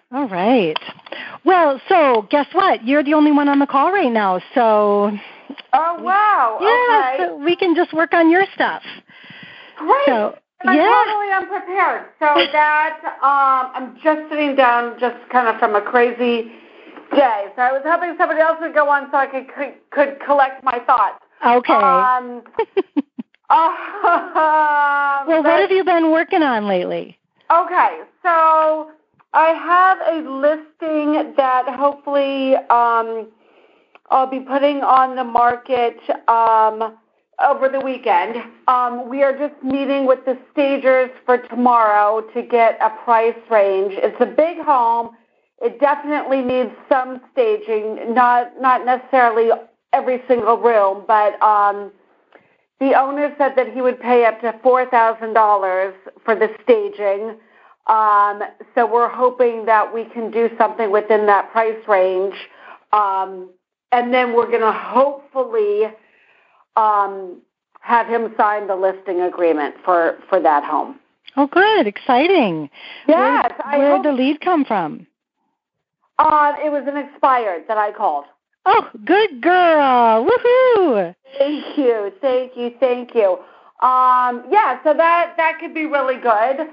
All right. Well, so guess what? You're the only one on the call right now. So. Oh, wow. Yeah, okay. So we can just work on your stuff. Great. So, I'm totally unprepared. So that I'm just sitting down, just kind of from a crazy day. So I was hoping somebody else would go on so I could collect my thoughts. Okay. Well, what have you been working on lately? Okay, so I have a listing that hopefully I'll be putting on the market over the weekend. We are just meeting with the stagers for tomorrow to get a price range. It's a big home. It definitely needs some staging, not necessarily every single room, but the owner said that he would pay up to $4,000 for the staging. So we're hoping that we can do something within that price range. And then we're going to hopefully have him sign the listing agreement for that home. Oh, good. Exciting. Yes. Where did the lead come from? It was an expired that I called. Oh, good girl. Woohoo. Thank you. Yeah, so that could be really good.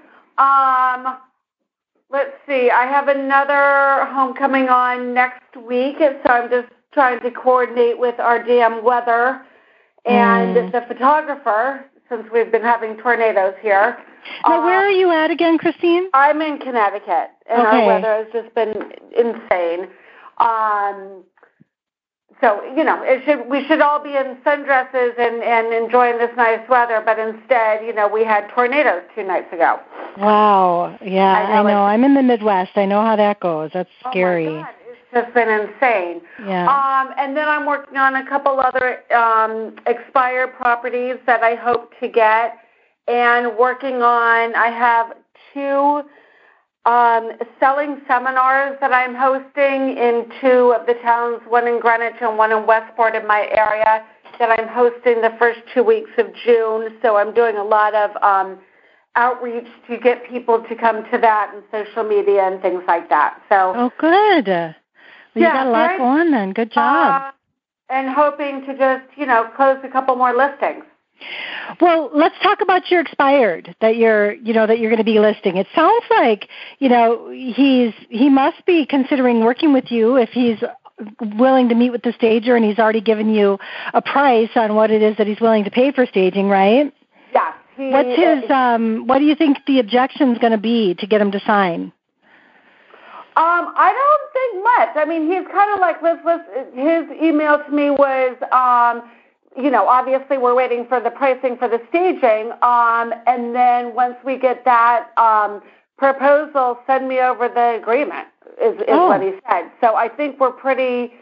Let's see. I have another home coming on next week, and so I'm just trying to coordinate with our damn weather and the photographer, since we've been having tornadoes here. Now, where are you at again, Christine? I'm in Connecticut, and our weather has just been insane. So, we should all be in sundresses and enjoying this nice weather, but instead, we had tornadoes 2 nights ago. Wow. Yeah, I know. I'm in the Midwest. I know how that goes. That's scary. Oh, my God. It's just been insane. Yeah. And then I'm working on a couple other expired properties that I hope to get, and I have 2 selling seminars that I'm hosting in 2 of the towns, one in Greenwich and one in Westport in my area, that I'm hosting the first 2 weeks of June. So I'm doing a lot of outreach to get people to come to that and social media and things like that. So. Oh, good. Well, you got a lot going then. Good job. And hoping to just, close a couple more listings. Well, let's talk about your expired that you're going to be listing. It sounds like, he must be considering working with you if he's willing to meet with the stager and he's already given you a price on what it is that he's willing to pay for staging, right? Yeah. What do you think the objection's going to be to get him to sign? I don't think much. I mean, he's kind of like, his email to me was, obviously we're waiting for the pricing for the staging, and then once we get that proposal, send me over the agreement, is what he said. So I think we're pretty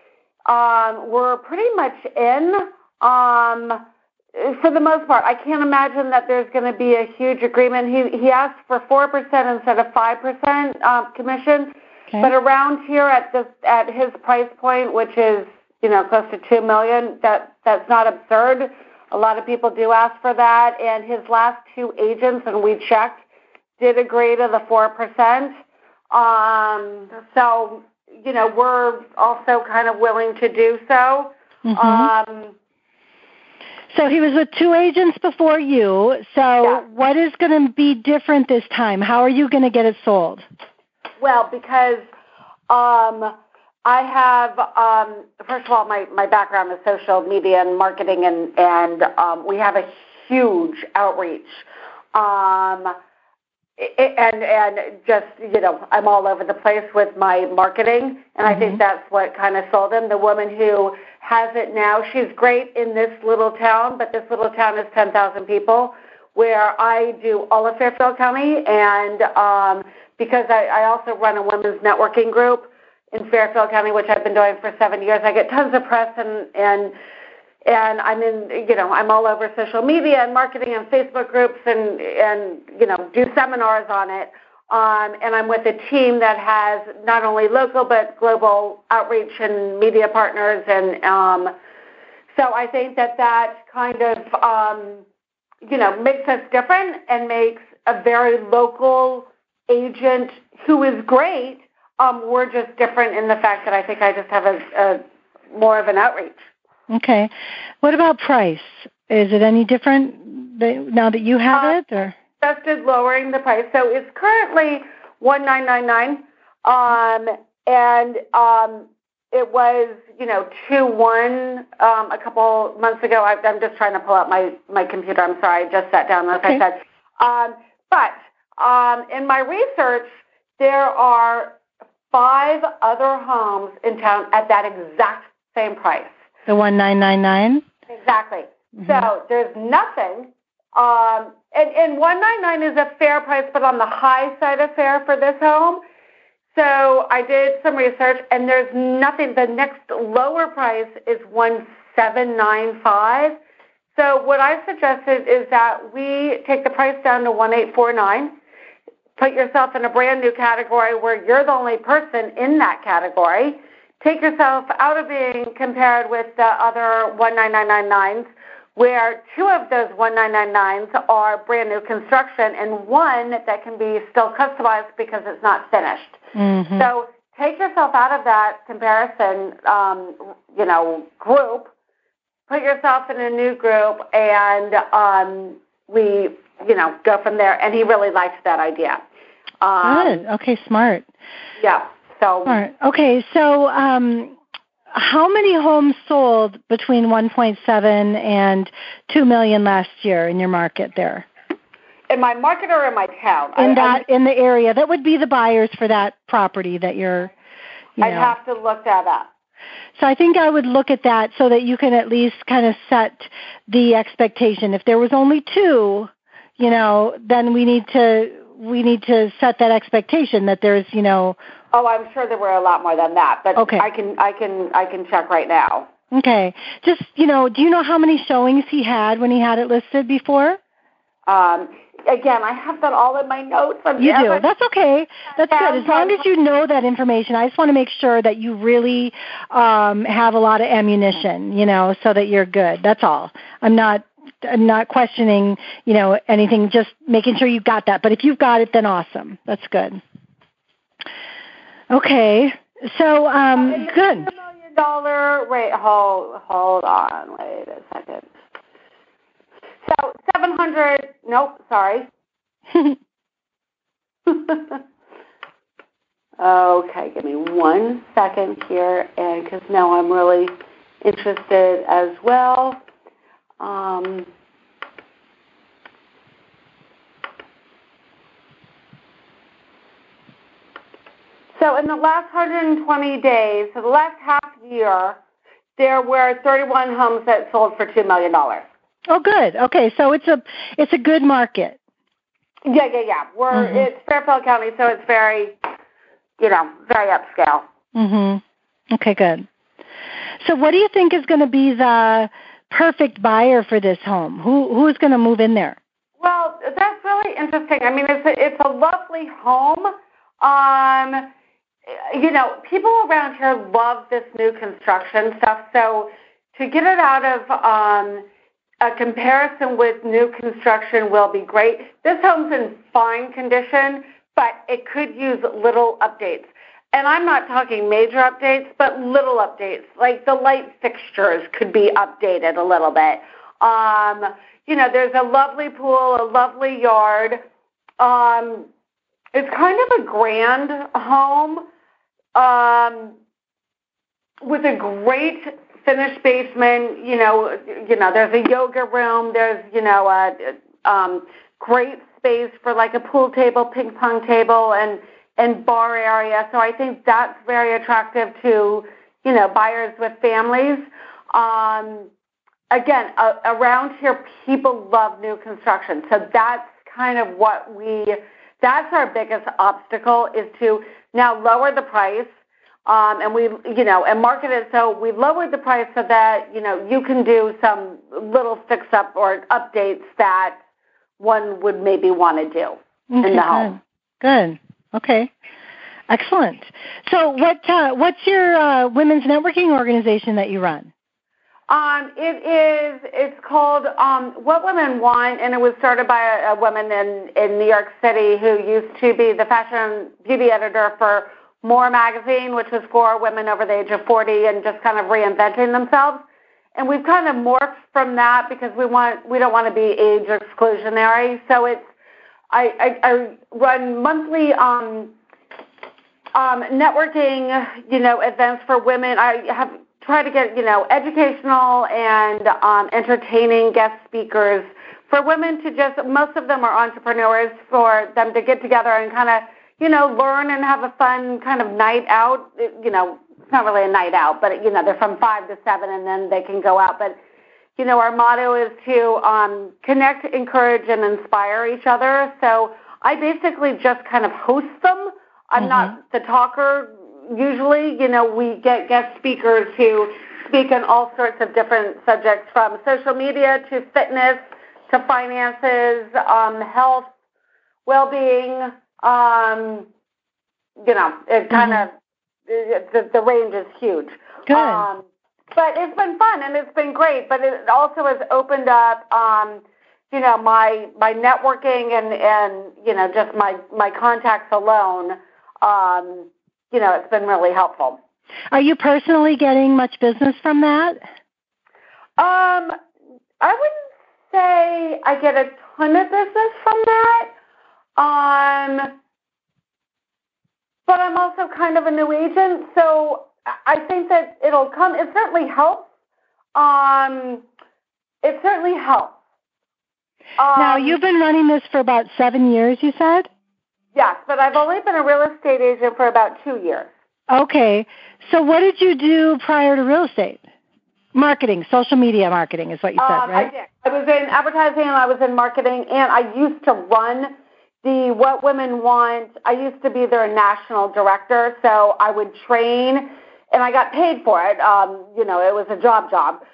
much in, for the most part. I can't imagine that there's going to be a huge agreement. He asked for 4% instead of 5% commission, but around here at his price point, which is close to $2 million, that's not absurd. A lot of people do ask for that, and his last 2 agents, and we checked, did agree to the 4%. So we're also kind of willing to do so. Mm-hmm. So he was with 2 agents before you. So what is going to be different this time? How are you going to get it sold? Well, because I have, first of all, my background is social media and marketing, and we have a huge outreach. And just, I'm all over the place with my marketing, and I think that's what kind of sold him. The woman who has it now, she's great in this little town, but this little town is 10,000 people, where I do all of Fairfield County, and because I also run a women's networking group in Fairfield County, which I've been doing for 7 years. I get tons of press, and I'm in, I'm all over social media and marketing and Facebook groups and do seminars on it. And I'm with a team that has not only local but global outreach and media partners. And so I think that kind of, makes us different and makes a very local agent who is great. We're just different in the fact that I think I just have a more of an outreach. Okay. What about price? Is it any different now that you have it? Or suggested lowering the price. So it's currently $1,999, and it was 2-1 a couple months ago. I'm just trying to pull out my computer. I'm sorry, I just sat down, like I said. But in my research, there are 5 other homes in town at that exact same price. The $1,999? Exactly. Mm-hmm. So there's nothing. And $1,999 is a fair price, but on the high side of fair for this home. So I did some research, and there's nothing. The next lower price is $1,795. So what I suggested is that we take the price down to $1,849. Put yourself in a brand new category where you're the only person in that category. Take yourself out of being compared with the other 1,999s, where 2 of those 1,999s are brand new construction and 1 that can be still customized because it's not finished. Mm-hmm. So take yourself out of that comparison, group. Put yourself in a new group, and we, go from there. And he really liked that idea. Good. Okay, smart. Yeah. So. Smart. Okay, so how many homes sold between 1.7 and 2 million last year in your market there? In my market or in my town? In the area. That would be the buyers for that property that you're, I'd have to look that up. So I think I would look at that so that you can at least kind of set the expectation. If there was only 2, then we need to set that expectation that there's, Oh, I'm sure there were a lot more than that, but okay. I can check right now. Okay. Just, do you know how many showings he had when he had it listed before? Again, I have that all in my notes. You do. That's okay. That's good. As long as you know that information, I just want to make sure that you really have a lot of ammunition, so that you're good. That's all. I'm not questioning, anything, just making sure you got that. But if you've got it, then awesome. That's good. Okay. So, good. $1 million. Wait, hold on. Wait a second. So 700. Nope. Sorry. Okay. Give me 1 second here, and because now I'm really interested as well. So in the last 120 days, so the last half year, there were 31 homes that sold for $2 million. Oh, good. Okay, so it's a good market. Yeah. It's Fairfield County, so it's very, very upscale. Mhm. Okay, good. So, what do you think is going to be the perfect buyer for this home? Who's going to move in there? Well, that's really interesting. I mean, it's a lovely home. People around here love this new construction stuff. So to get it out of a comparison with new construction will be great. This home's in fine condition, but it could use little updates. And I'm not talking major updates, but little updates. Like the light fixtures could be updated a little bit. There's a lovely pool, a lovely yard. It's kind of a grand home with a great finished basement. There's a yoga room. There's, a great space for like a pool table, ping pong table, and bar area. So I think that's very attractive to, buyers with families. Again, around here, people love new construction. So that's kind of that's our biggest obstacle, is to now lower the price, and market it. So we've lowered the price so that, you can do some little fix up or updates that one would maybe want to do in the home. Good. Okay. Excellent. So what's your women's networking organization that you run? It's called What Women Want, and it was started by a woman in New York City who used to be the fashion beauty editor for More Magazine, which was for women over the age of 40 and just kind of reinventing themselves. And we've kind of morphed from that because we don't want to be age exclusionary. So I run monthly networking, events for women. I have tried to get, educational and entertaining guest speakers for women to most of them are entrepreneurs, for them to get together and kind of, learn and have a fun kind of night out. It's not really a night out, but, they're from 5 to 7 and then they can go out. But, our motto is to connect, encourage, and inspire each other. So I basically just kind of host them. I'm not the talker. Usually, we get guest speakers who speak on all sorts of different subjects, from social media to fitness to finances, health, well-being. It kind of, the range is huge. Good. But it's been fun and it's been great. But it also has opened up, my networking and just my contacts alone. It's been really helpful. Are you personally getting much business from that? I wouldn't say I get a ton of business from that. But I'm also kind of a new agent, so I think that it'll come. It certainly helps. Now, you've been running this for about 7 years, you said? Yes, but I've only been a real estate agent for about 2 years. Okay. So what did you do prior to real estate? Marketing, social media marketing is what you said, right? I did. I was in advertising and I was in marketing, and I used to run the What Women Want. I used to be their national director, so I would train, and I got paid for it. It was a job.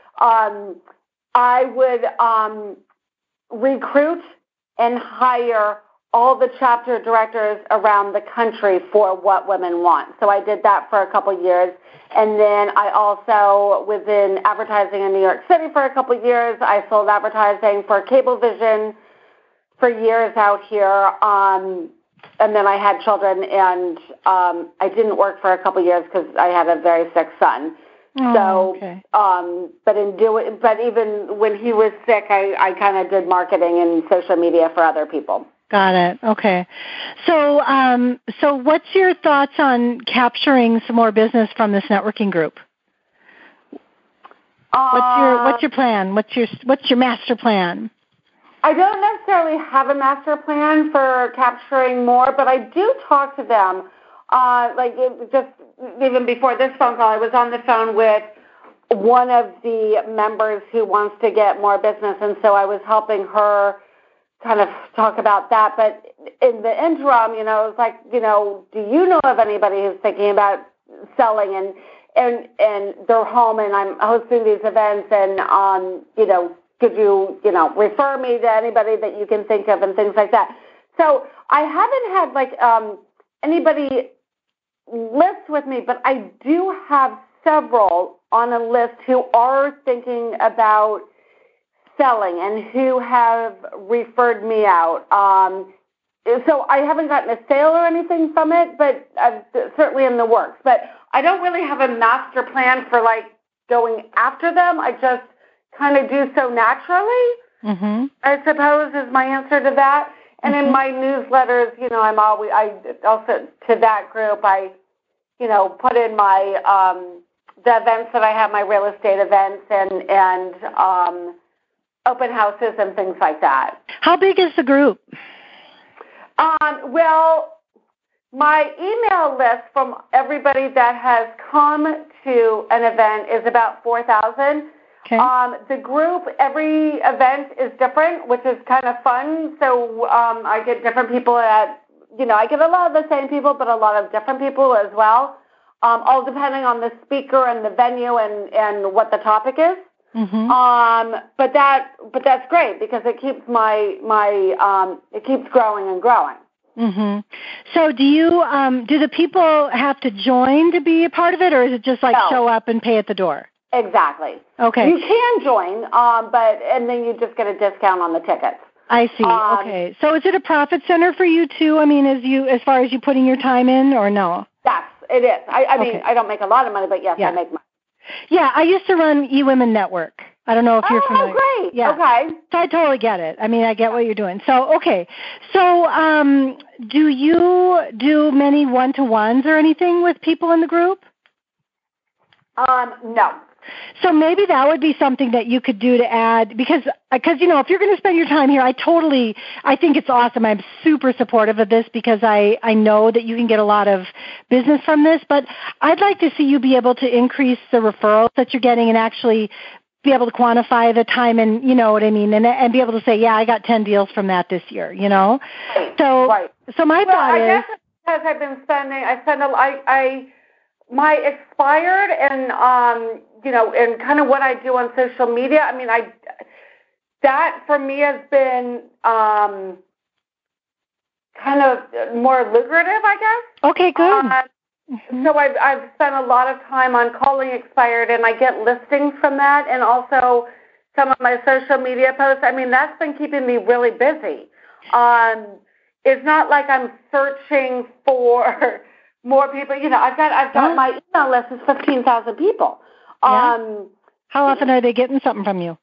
I would recruit and hire all the chapter directors around the country for What Women Want. So I did that for a couple of years. And then I also was in advertising in New York City for a couple of years. I sold advertising for Cablevision for years out here. And then I had children, and I didn't work for a couple of years because I had a very sick son. Okay. But even when he was sick, I kind of did marketing and social media for other people. Got it. Okay. So what's your thoughts on capturing some more business from this networking group? What's your plan? What's your master plan? I don't necessarily have a master plan for capturing more, but I do talk to them. Just even before this phone call, I was on the phone with one of the members who wants to get more business, and so I was helping her kind of talk about that. But in the interim, it was like, do you know of anybody who's thinking about selling and they're home and I'm hosting these events and, could you, refer me to anybody that you can think of and things like that. So I haven't had anybody list with me, but I do have several on a list who are thinking about selling and who have referred me out. So I haven't gotten a sale or anything from it, but I'm certainly in the works. But I don't really have a master plan for going after them. I just kind of do so naturally, I suppose, is my answer to that. And in my newsletters, I also, to that group, I, put in my, the events that I have, my real estate events and open houses and things like that. How big is the group? Well, my email list from everybody that has come to an event is about 4,000. Okay. The group, every event is different, which is kind of fun. So I get different people I get a lot of the same people, but a lot of different people as well, all depending on the speaker and the venue and what the topic is. But that's great because it keeps it keeps growing and growing. So do the people have to join to be a part of it, or is it just show up and pay at the door? Exactly. Okay. You can join, and then you just get a discount on the tickets. I see. Okay. So is it a profit center for you too? I mean, as far as you putting your time in, or no? Yes, it is. I mean, I don't make a lot of money, but yes, I make money. Yeah, I used to run eWomen Network. I don't know if you're familiar. Oh, great. Yeah. Okay. So I totally get it. I mean, I get what you're doing. So, okay. So, do you do many one-to-ones or anything with people in the group? No. So maybe that would be something that you could do to add, because if you're going to spend your time here, I think it's awesome. I'm super supportive of this because I know that you can get a lot of business from this, but I'd like to see you be able to increase the referrals that you're getting and actually be able to quantify the time and, you know what I mean, and be able to say, yeah, I got 10 deals from that this year, you know? Right. So my thought is... I guess it's because I've been spending, my expired and, and kind of what I do on social media, I mean, that for me has been kind of more lucrative, I guess. Okay, good. So I've spent a lot of time on calling expired, and I get listings from that, and also some of my social media posts. I mean, that's been keeping me really busy. It's not like I'm searching for more people. I've got my email list is 15,000 people. Yeah. How often are they getting something from you?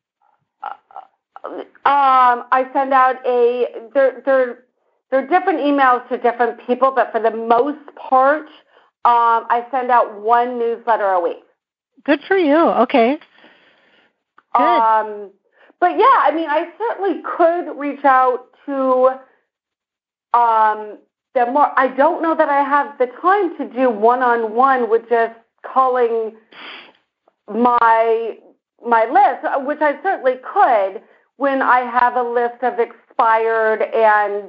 I send out they're different emails to different people, but for the most part, I send out one newsletter a week. Good for you. Okay. Good. But yeah, I mean, I certainly could reach out to them more. I don't know that I have the time to do one-on-one with just calling my list, which I certainly could when I have a list of expired and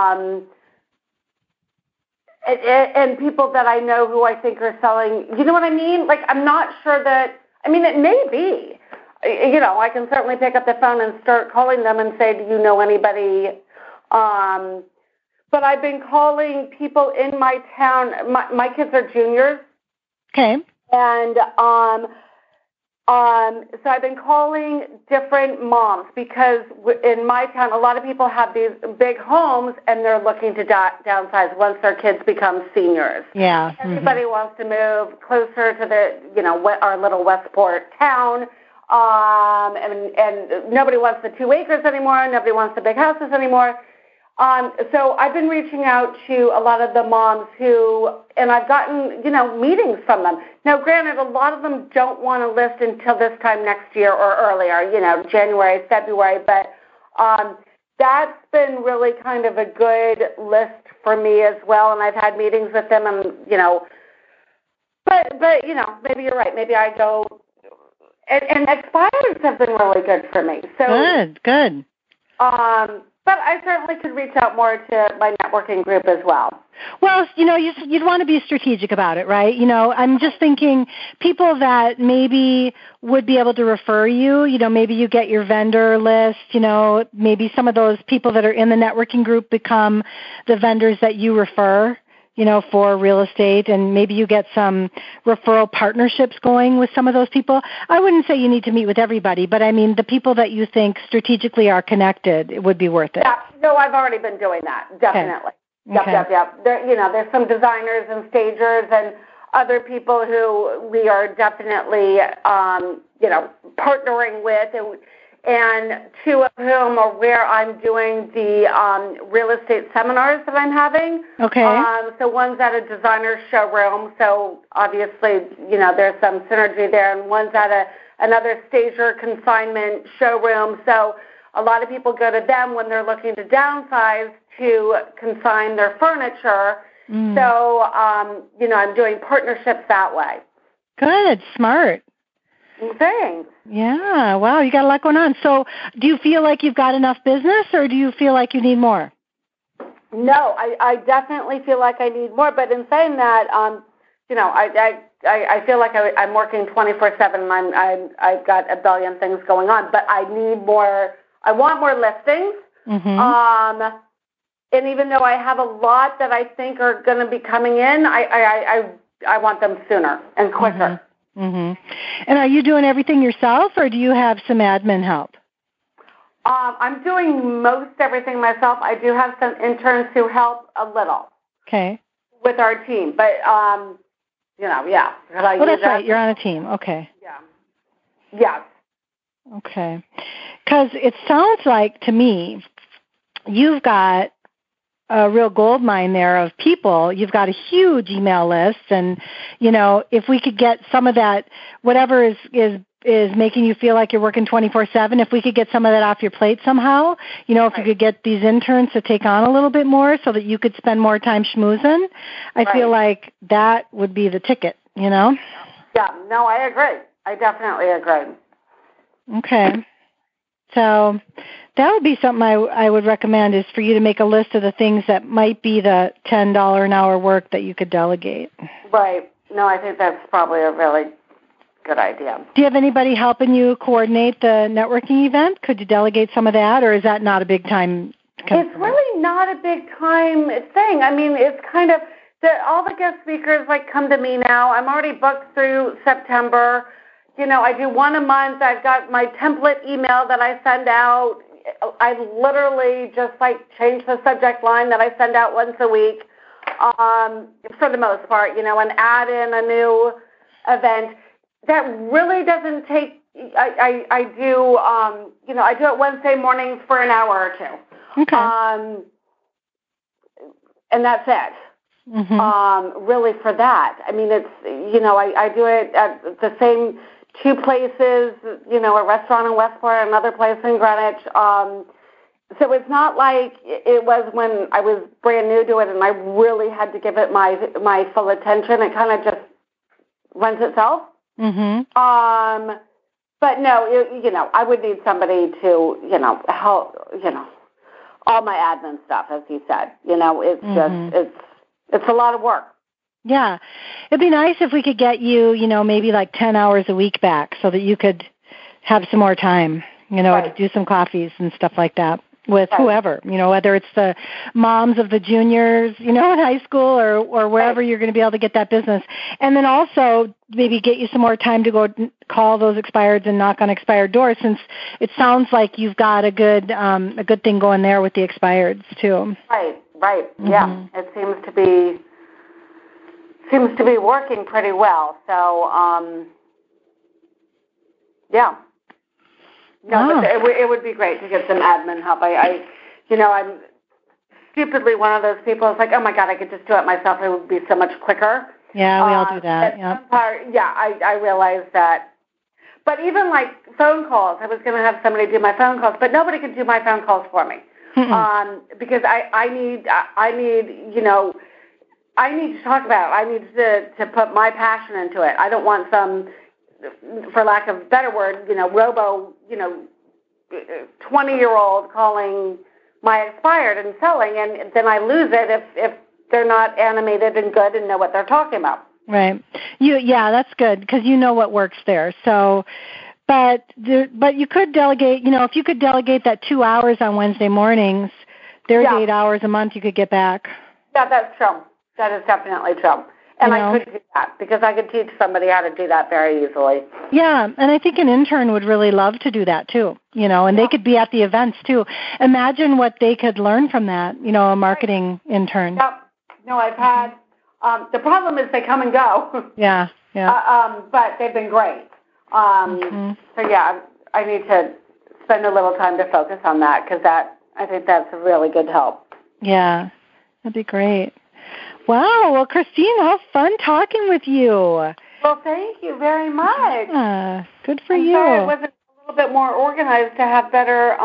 people that I know who I think are selling. You know what I mean? Like, I'm not sure that. I mean, it may be. I can certainly pick up the phone and start calling them and say, do you know anybody? But I've been calling people in my town. My kids are juniors. Okay. And so I've been calling different moms because in my town, a lot of people have these big homes and they're looking to downsize once their kids become seniors. Yeah. Everybody wants to move closer to our little Westport town. And nobody wants the 2 acres anymore. Nobody wants the big houses anymore. So I've been reaching out to a lot of the moms and I've gotten, meetings from them. Now, granted, a lot of them don't want to list until this time next year or earlier, January, February, but that's been really kind of a good list for me as well, and I've had meetings with them, and, but maybe you're right. Maybe I go, and expires have been really good for me. So Good. But I certainly could reach out more to my networking group as well. Well, you'd want to be strategic about it, right? I'm just thinking people that maybe would be able to refer you, maybe you get your vendor list, maybe some of those people that are in the networking group become the vendors that you refer, for real estate, and maybe you get some referral partnerships going with some of those people. I wouldn't say you need to meet with everybody, but I mean the people that you think strategically are connected, it would be worth it. Yeah, no, I've already been doing that, definitely. Okay. Yep. There's some designers and stagers and other people who we are definitely, partnering with, and two of whom are where I'm doing the real estate seminars that I'm having. Okay. So one's at a designer showroom, so obviously, there's some synergy there, and one's at another stager consignment showroom. So a lot of people go to them when they're looking to downsize to consign their furniture. So, I'm doing partnerships that way. Good. Smart. Thanks. Yeah. Wow. You got a lot going on. So do you feel like you've got enough business, or do you feel like you need more? No, I definitely feel like I need more. But in saying that, I feel like I'm working 24/7. I've got a billion things going on, but I need more. I want more listings. Mm-hmm. And even though I have a lot that I think are going to be coming in, I want them sooner and quicker. Mhm. And are you doing everything yourself, or do you have some admin help? I'm doing most everything myself. I do have some interns who help a little. Okay. With our team, but yeah. Oh, that's right. You're on a team. Okay. Yeah. Yes. Okay. Because it sounds like to me you've got a real gold mine there of people. You've got a huge email list, and if we could get some of that, whatever is making you feel like you're working 24/7, if we could get some of that off your plate somehow, if you could get these interns to take on a little bit more so that you could spend more time schmoozing, I feel like that would be the ticket, Yeah, no, I agree. I definitely agree. Okay. So that would be something I would recommend, is for you to make a list of the things that might be the $10 an hour work that you could delegate. Right. No, I think that's probably a really good idea. Do you have anybody helping you coordinate the networking event? Could you delegate some of that, or is that not a big time? It's really not a big time thing. I mean, it's kind of all the guest speakers come to me now. I'm already booked through September. I do one a month. I've got my template email that I send out. I literally just change the subject line that I send out once a week, for the most part, and add in a new event. That really doesn't take. I do I do it Wednesday mornings for an hour or two. Okay. And that's it. Mm-hmm. Really for that. I mean, it's I do it at the same two places, a restaurant in Westport, another place in Greenwich. So it's not like it was when I was brand new to it and I really had to give it my full attention. It kind of just runs itself. Mm-hmm. But no, I would need somebody to, help, all my admin stuff, as you said. It's just, it's a lot of work. Yeah. It'd be nice if we could get you, maybe 10 hours a week back so that you could have some more time, to do some coffees and stuff like that with whoever, whether it's the moms of the juniors, in high school or wherever you're going to be able to get that business. And then also maybe get you some more time to go call those expireds and knock on expired doors, since it sounds like you've got a good thing going there with the expireds too. Right. Mm-hmm. Yeah. It seems to be working pretty well. So, yeah. No, but it would be great to get some admin help. I'm stupidly one of those people. It's oh my God, I could just do it myself. It would be so much quicker. Yeah, we all do that. I realize that. But even phone calls, I was going to have somebody do my phone calls, but nobody can do my phone calls for me. Because I need to talk about it. I need to put my passion into it. I don't want some, for lack of a better word, robo, 20-year-old calling my expired and selling, and then I lose it if they're not animated and good and know what they're talking about. Right. Yeah, that's good, because you know what works there. So, but you could delegate, if you could delegate that 2 hours on Wednesday mornings, there's 8 hours a month you could get back. Yeah, that's true. That is definitely true. And I could do that because I could teach somebody how to do that very easily. Yeah, and I think an intern would really love to do that too, and they could be at the events too. Imagine what they could learn from that, a marketing intern. Yep. No, I've had, the problem is they come and go. Yeah. But they've been great. So yeah, I need to spend a little time to focus on that because I think that's a really good help. Yeah, that'd be great. Wow. Well, Christine, how fun talking with you. Well, thank you very much. Yeah, good for you. Sorry I wasn't a little bit more organized to have better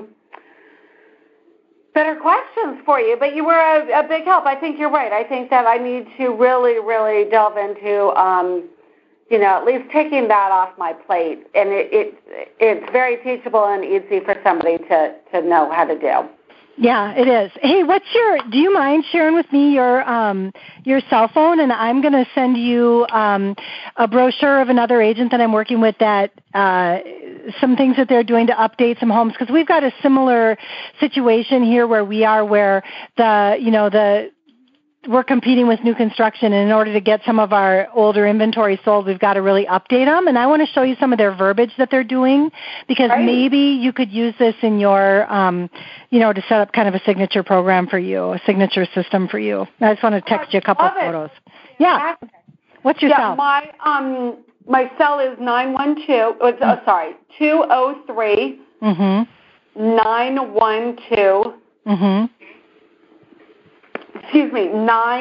questions for you, but you were a big help. I think you're right. I think that I need to really, really delve into, at least taking that off my plate. And it's very teachable and easy for somebody to know how to do. Yeah, it is. Hey, do you mind sharing with me your cell phone? And I'm going to send you a brochure of another agent that I'm working with, that some things that they're doing to update some homes, because we've got a similar situation here where we are, where the we're competing with new construction, and in order to get some of our older inventory sold, we've got to really update them. And I want to show you some of their verbiage that they're doing, because maybe you could use this in your, to set up kind of a signature program for you, a signature system for you. I just want to text you a couple of photos. Yeah. What's your cell? My cell is 203 912. Excuse me,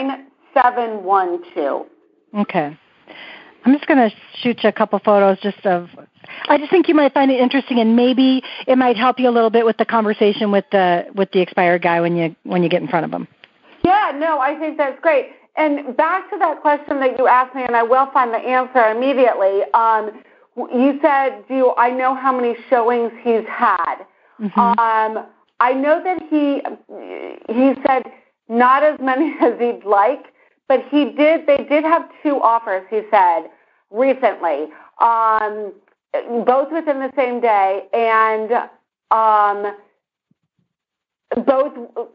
9712. Okay. I'm just going to shoot you a couple photos I just think you might find it interesting, and maybe it might help you a little bit with the conversation with the expired guy when you get in front of him. Yeah, no, I think that's great. And back to that question that you asked me, and I will find the answer immediately. You said, do I know how many showings he's had? I know that he said not as many as he'd like, but they did have 2 offers, he said, recently, both within the same day, and both,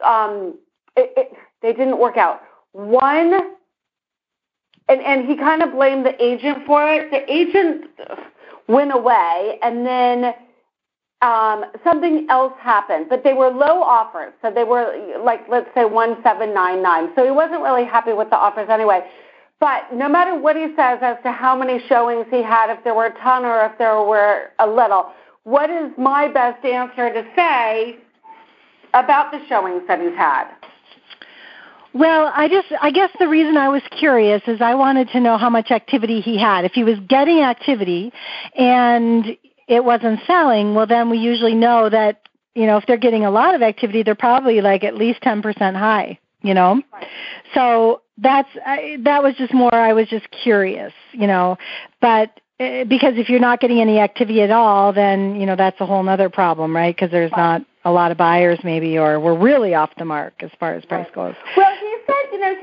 they didn't work out. One, and he kind of blamed the agent for it. The agent went away, and then something else happened, but they were low offers. So they were like, let's say 1799. So he wasn't really happy with the offers anyway. But no matter what he says as to how many showings he had, if there were a ton or if there were a little, what is my best answer to say about the showings that he's had? Well, I guess the reason I was curious is I wanted to know how much activity he had. If he was getting activity and it wasn't selling, well, then we usually know that, if they're getting a lot of activity, they're probably like at least 10% high, Right. So that was just more, I was just curious, but because if you're not getting any activity at all, then, that's a whole other problem, right? Because there's not a lot of buyers maybe, or we're really off the mark as far as price goes. Well, he said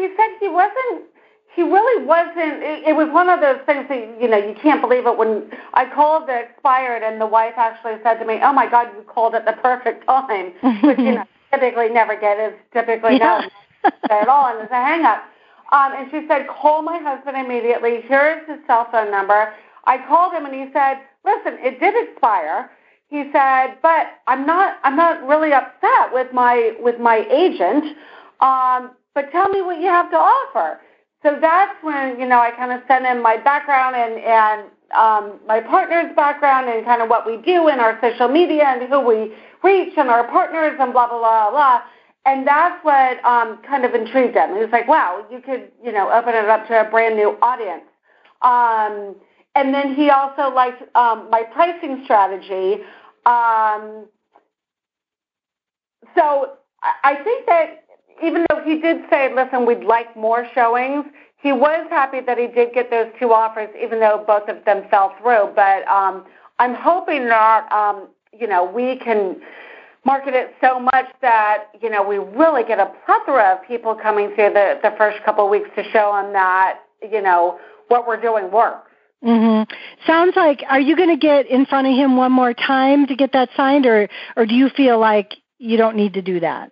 he really wasn't, it was one of those things that, you can't believe it when I called the expired and the wife actually said to me, oh my God, you called at the perfect time, which, typically never get, it's typically not at all, and it's a hang up. And she said, call my husband immediately. Here's his cell phone number. I called him and he said, listen, it did expire. He said, but I'm not really upset with my agent. But tell me what you have to offer. So that's when, I kind of sent in my background and my partner's background and kind of what we do in our social media and who we reach and our partners and blah, blah, blah, blah. And that's what kind of intrigued him. He was like, wow, you could, open it up to a brand new audience. And then he also liked my pricing strategy. So I think that even though he did say, listen, we'd like more showings, he was happy that he did get those 2 offers, even though both of them fell through. But I'm hoping that, we can market it so much that, we really get a plethora of people coming through the first couple of weeks to show them that, what we're doing works. Mm-hmm. Sounds like, are you going to get in front of him one more time to get that signed, or do you feel like you don't need to do that?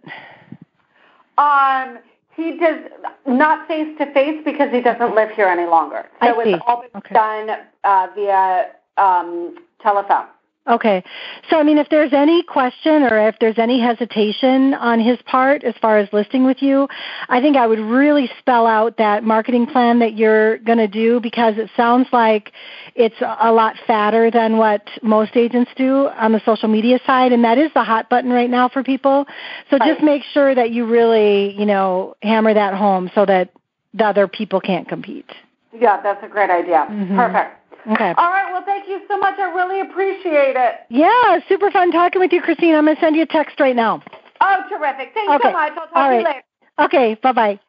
He does not face-to-face because he doesn't live here any longer. So it's all been done via telephone. Okay. So, if there's any question or if there's any hesitation on his part as far as listing with you, I think I would really spell out that marketing plan that you're going to do, because it sounds like it's a lot fatter than what most agents do on the social media side, and that is the hot button right now for people. So just make sure that you really, hammer that home so that the other people can't compete. Yeah, that's a great idea. Mm-hmm. Perfect. Okay. All right. Well, thank you so much. I really appreciate it. Yeah, super fun talking with you, Christine. I'm going to send you a text right now. Oh, terrific. Thanks so much. I'll talk to you later. Okay. Bye-bye.